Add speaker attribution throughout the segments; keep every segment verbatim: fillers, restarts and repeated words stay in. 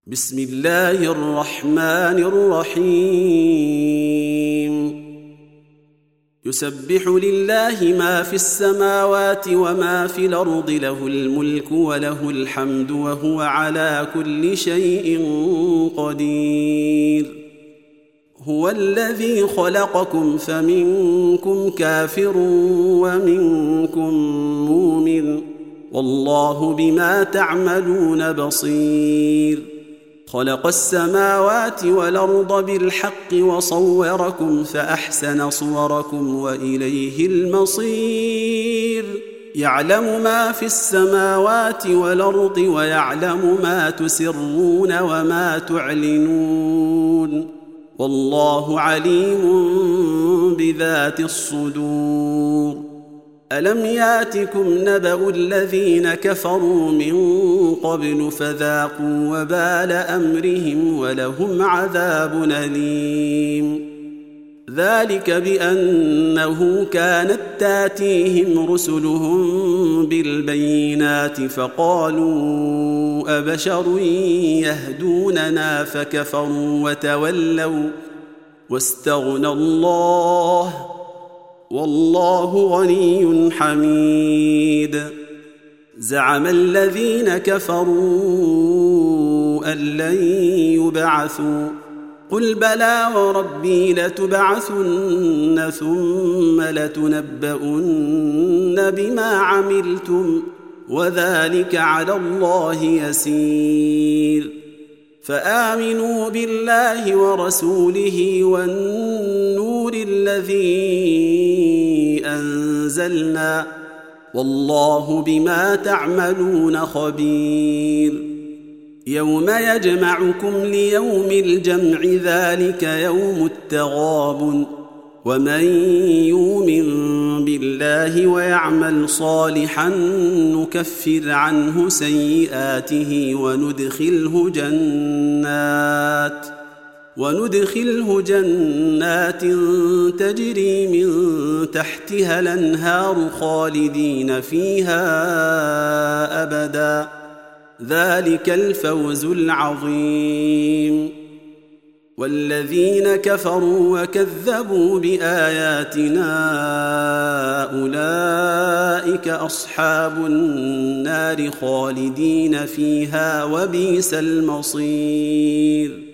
Speaker 1: بسم الله الرحمن الرحيم يسبح لله ما في السماوات وما في الأرض له الملك وله الحمد وهو على كل شيء قدير هو الذي خلقكم فمنكم كافر ومنكم مؤمن والله بما تعملون بصير خلق السماوات والأرض بالحق وصوركم فأحسن صوركم وإليه المصير يعلم ما في السماوات والأرض ويعلم ما تسرون وما تعلنون والله عليم بذات الصدور ألم ياتكم نبأ الذين كفروا من قبل فذاقوا وبال أمرهم ولهم عذاب أليم ذلك بأنه كانت تاتيهم رسلهم بالبينات فقالوا أبشر يهدوننا فكفروا وتولوا واستغنى الله والله غني حميد زعم الذين كفروا أن لن يبعثوا قل بلى وربي لتبعثن ثم لتنبؤن بما عملتم وذلك على الله يسير فآمنوا بالله ورسوله والنور الذي أنزلنا والله بما تعملون خبير يوم يجمعكم ليوم الجمع ذلك يوم التغابن ومن يؤمن بالله ويعمل صالحا نكفر عنه سيئاته وندخله جنات وندخله جنات تجري من تحتها الأنهار خالدين فيها أبدا ذلك الفوز العظيم والذين كفروا وكذبوا بآياتنا أولئك أصحاب النار خالدين فيها وبئس المصير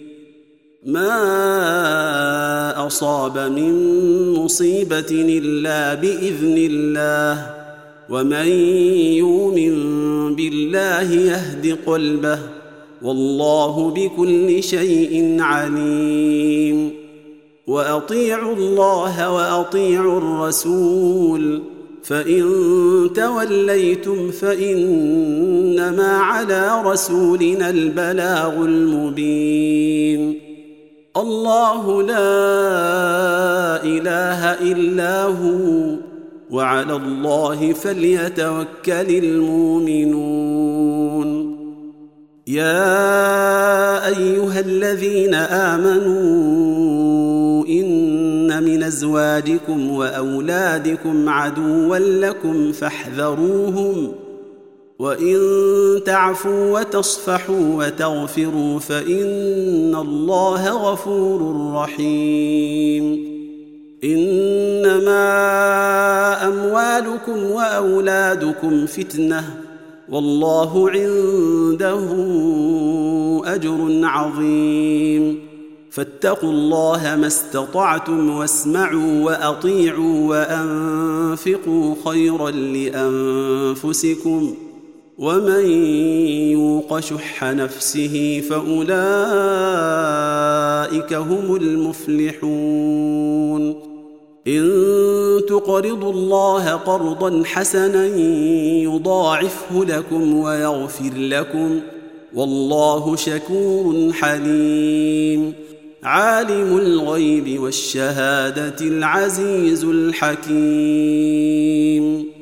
Speaker 1: ما أصاب من مصيبة إلا بإذن الله ومن يؤمن بالله يهد قلبه والله بكل شيء عليم وأطيعوا الله وأطيعوا الرسول فإن توليتم فإنما على رسولنا البلاغ المبين الله لا إله إلا هو وعلى الله فليتوكل المؤمنون يا أيها الذين آمنوا إن من أزواجكم وأولادكم عدوا لكم فاحذروهم وإن تعفوا وتصفحوا وتغفروا فإن الله غفور رحيم إنما أموالكم وأولادكم فتنة والله عنده أجر عظيم فاتقوا الله ما استطعتم واسمعوا وأطيعوا وأنفقوا خيرا لأنفسكم ومن يوق شح نفسه فأولئك هم المفلحون إن تقرضوا الله قرضا حسنا يضاعفه لكم ويغفر لكم والله شكور حليم عالم الغيب والشهادة العزيز الحكيم